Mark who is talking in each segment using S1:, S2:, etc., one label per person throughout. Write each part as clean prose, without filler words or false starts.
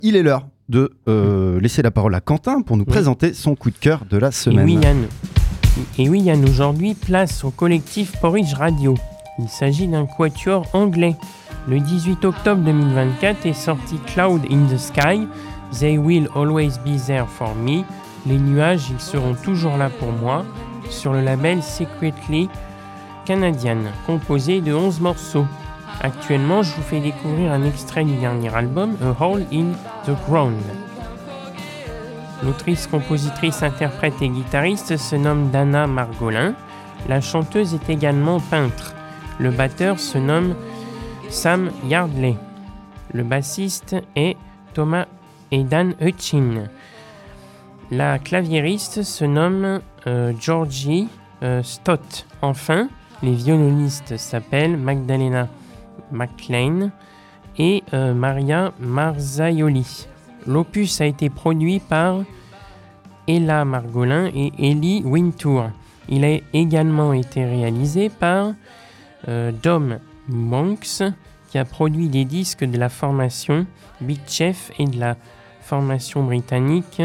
S1: il est l'heure de laisser la parole à Quentin pour nous présenter son coup de cœur de la semaine.
S2: Et oui Yann, aujourd'hui place au collectif Porridge Radio. Il s'agit d'un quatuor anglais. Le 18 octobre 2024 est sorti Cloud in the Sky, They Will Always Be There For Me, Les nuages, ils seront toujours là pour moi, sur le label Secretly Canadian, composé de 11 morceaux. Actuellement, je vous fais découvrir un extrait du dernier album, A Hole in the Ground. L'autrice, compositrice, interprète et guitariste se nomme Dana Margolin. La chanteuse est également peintre. Le batteur se nomme Sam Yardley. Le bassiste est Thomas et Dan Hutchin. La claviériste se nomme Georgie Stott. Enfin, les violonistes s'appellent Magdalena McLean et Maria Marzaioli. L'opus a été produit par Ella Margolin et Ellie Wintour. Il a également été réalisé par Dom Monks, qui a produit des disques de la formation Big Chef et de la formation britannique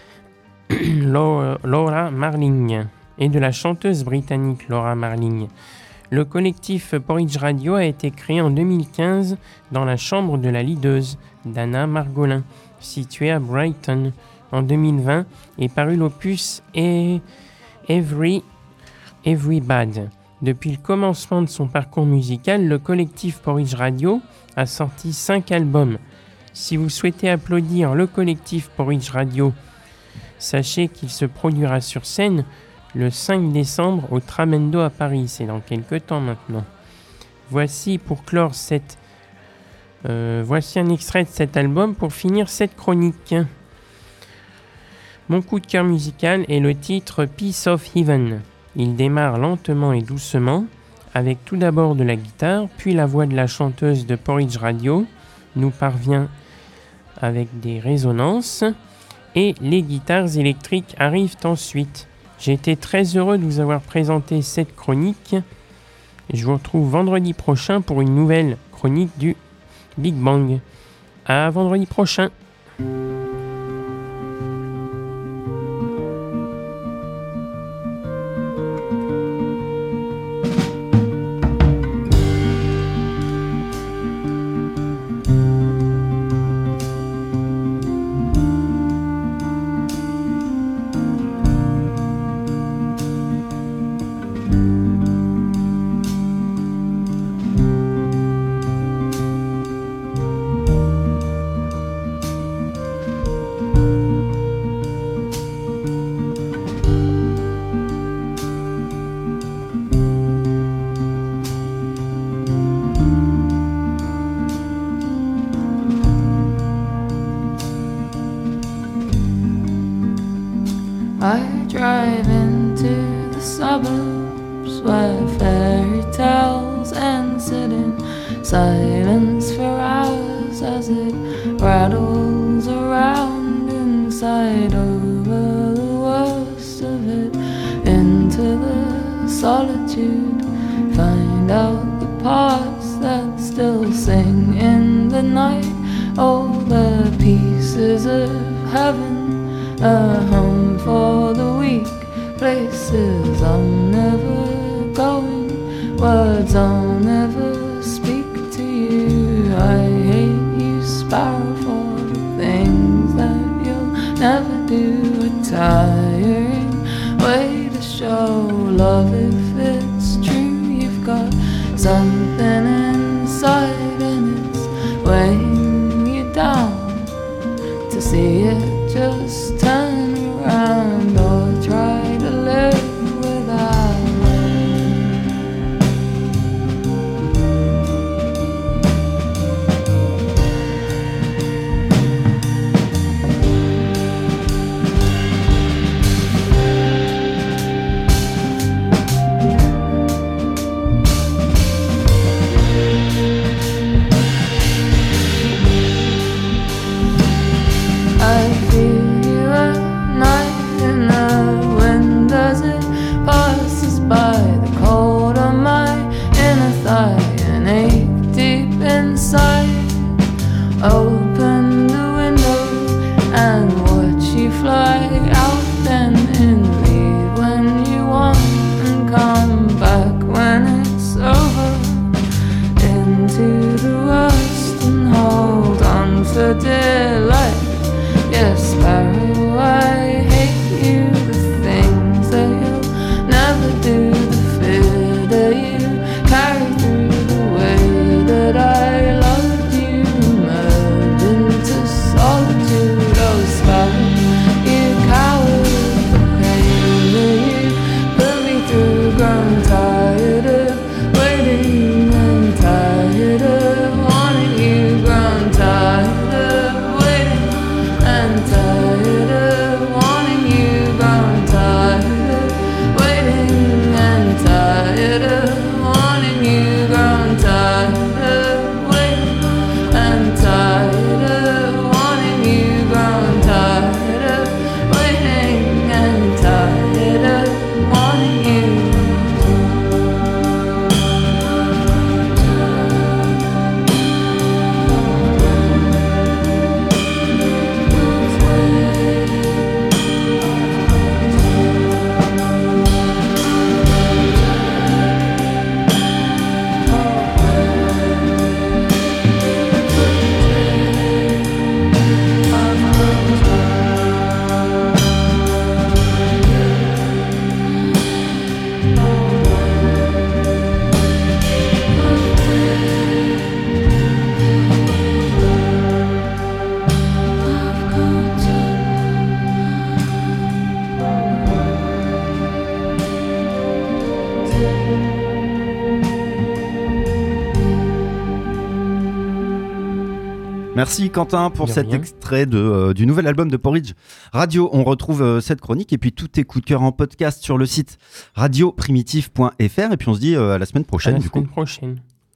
S2: Laura Marling et de la chanteuse britannique Laura Marling. Le collectif Porridge Radio a été créé en 2015 dans la chambre de la leaduse Dana Margolin, située à Brighton. En 2020 est paru l'opus Every Bad. Depuis le commencement de son parcours musical, le collectif Porridge Radio a sorti 5 albums. Si vous souhaitez applaudir le collectif Porridge Radio, sachez qu'il se produira sur scène le 5 décembre au Tramendo à Paris. C'est dans quelques temps maintenant. Voici pour clore voici un extrait de cet album pour finir cette chronique. Mon coup de cœur musical est le titre Piece of Heaven. Il démarre lentement et doucement, avec tout d'abord de la guitare, puis la voix de la chanteuse de Porridge Radio nous parvient avec des résonances, et les guitares électriques arrivent ensuite. J'ai été très heureux de vous avoir présenté cette chronique. Je vous retrouve vendredi prochain pour une nouvelle chronique du Big Bang. À vendredi prochain.
S3: I drive into the suburbs where fairy tales end, sit in silence for hours as it rattles around inside, over the worst of it, into the solitude, find out the parts that still sing in the night, all the pieces of heaven, a home for the weak, places I'm never going, words I'll never speak to you. I hate you, sparrow, for the things that you'll never do. A tiring way to show love if it's true. You've got something inside and it's weighing you down. To see it just turn around or try to live without I feel you tainted life. Yes, sparrow, I hate you. The things that you'll never do, the fear that you carry through the way that I loved you, merged into solitude. Oh, sparrow, you coward, the pain that you put me through. Grown tired of waiting and tired of wanting you. Grown tired of waiting and tired of wanting you. Grown tired of waiting and tired of wanting you. Grown tired of waiting and tired of wanting you. Grown tired of waiting and tired of wanting you.
S1: Merci Quentin pour
S2: De
S1: cet
S2: rien.
S1: extrait du nouvel album de Porridge Radio. On retrouve cette chronique et puis tous tes coups de cœur en podcast sur le site radioprimitif.fr et puis on se dit à la semaine
S2: À
S1: prochaine
S2: la
S1: du coup.
S2: semaine prochaine.